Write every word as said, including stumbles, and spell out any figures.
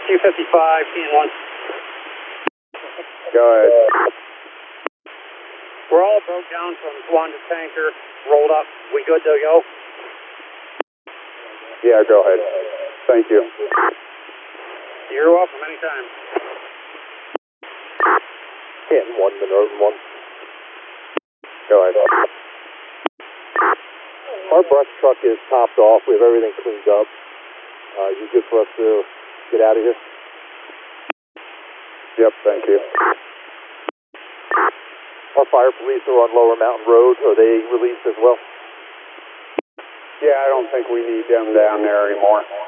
two fifty-five, T N one. Go ahead. We're all broke down from Swan to tanker, rolled up. We good to go? Yeah, go ahead. Thank you. You're welcome anytime. Canton one, Monroe one. Go ahead. Our brush truck is topped off. We have everything cleaned up. Uh, you good for us to get out of here? Yep, thank you. Our fire police are on Lower Mountain Road. Are they released as well? Yeah, I don't think we need them down there anymore.